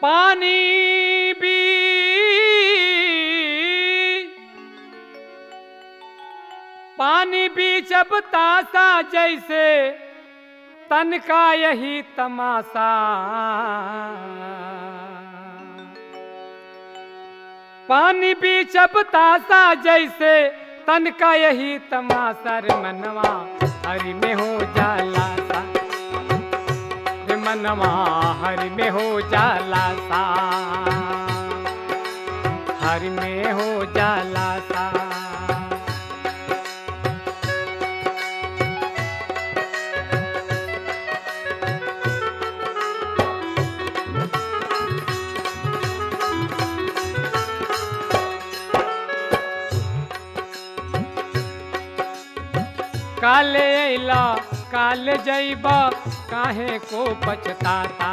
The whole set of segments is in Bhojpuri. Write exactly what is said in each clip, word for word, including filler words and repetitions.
पानी भी पानी भी जब तासा जैसे तन का यही तमाशा। पानी भी जब तासा जैसे तन का यही तमाशा। रे मनवा हरि में हो जाला सा, रे मनवा हरि में हो जाला सा, हरि में हो जाला सा। काले अइला काले जइबा काहे को पछताता।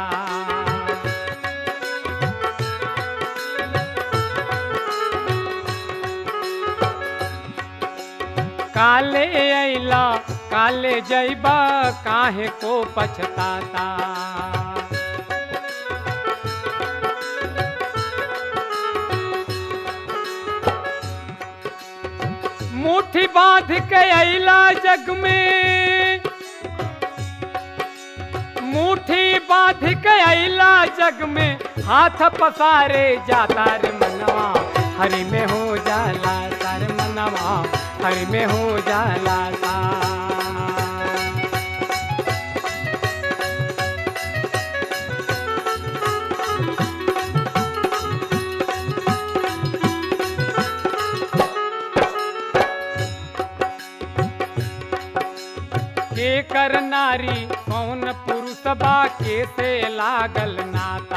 काले अइला काले जइबा काहे को पछताता। मुट्ठी बांध के अइला जग में, मुट्ठी बांध के अइला जग में हाथ पसारे जाता। रे मनवा हरि में हो जाला सा, रे मनवा हरि में हो जाला सा। के कर नारी कौन पुरुष बा के से लागल नाता।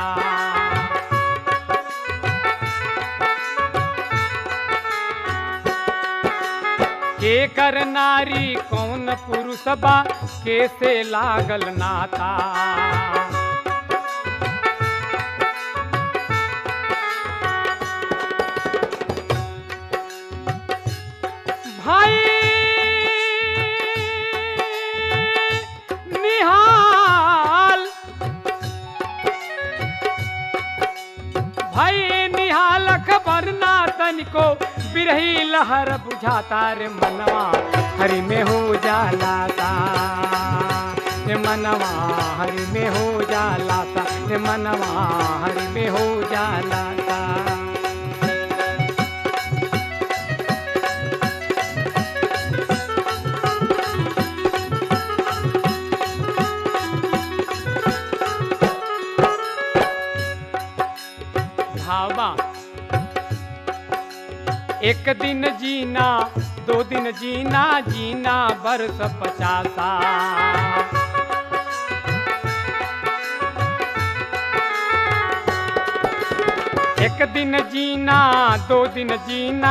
के कर नारी कौन पुरुष बा के से लागल नाता। भाई भाई निहाल खबर ना तनिको बिरही लहर बुझाता। रे मनवा हरि में हो जाला सा, रे मनवा हरि में हो जाला सा, रे मनवा हरि में हो जाला सा। भावा एक दिन जीना दो दिन जीना जीना बरस पचासा। एक दिन जीना दो दिन जीना,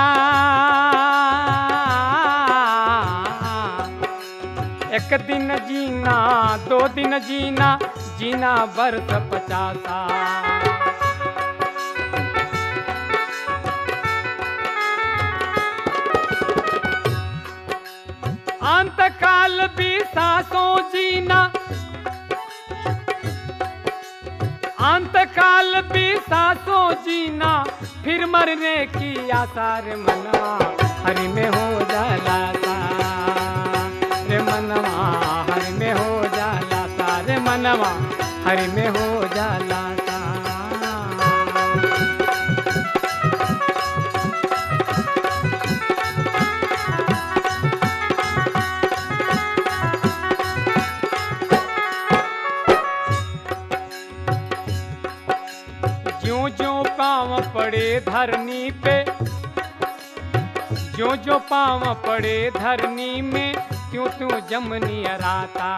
एक दिन जीना दो दिन जीना जीना बरस पचासा। अंत काल भी सांसों जीना, अंत काल भी सांसों जीना फिर मरने की आशा। रे मनवा हरि में हो जाला सा, रे मनवा हरि में हो जाला सा, रे मनवा हरि में हो जाला सा। ज्यों ज्यों पाँव पड़े धरनी पे, ज्यों ज्यों पाँव पड़े धरनी में त्यों त्यों जमनी अराता।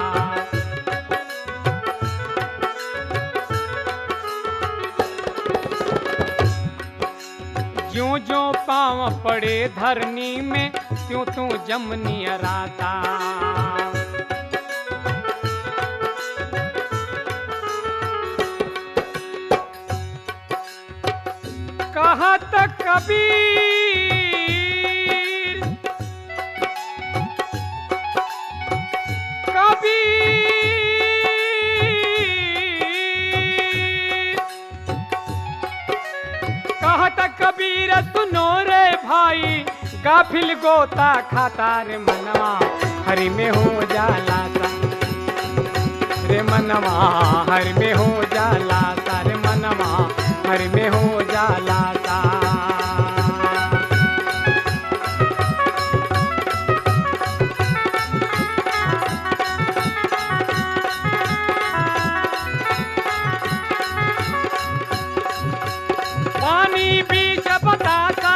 ज्यों ज्यों पाँव पड़े धरनी में त्यों त्यों जमनी अराता। कहत कबीर कबीर कबीर सुनो रे भाई गाफिल गोता खाता रे मनवा हरि में हो जाला सा रे मनवा हरि में हो जाला सा रे मनवा हरि में हो जाला सा। पानी बीच बतासा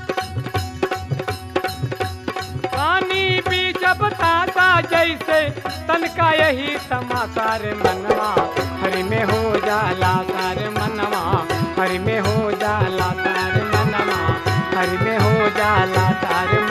पानी बीच बतासा जैसे तन का यही समाचार मनवा हरि में हो जाला सारे मनवा हरि में हो जाला सारे मनवा हरि में हो जाला सारे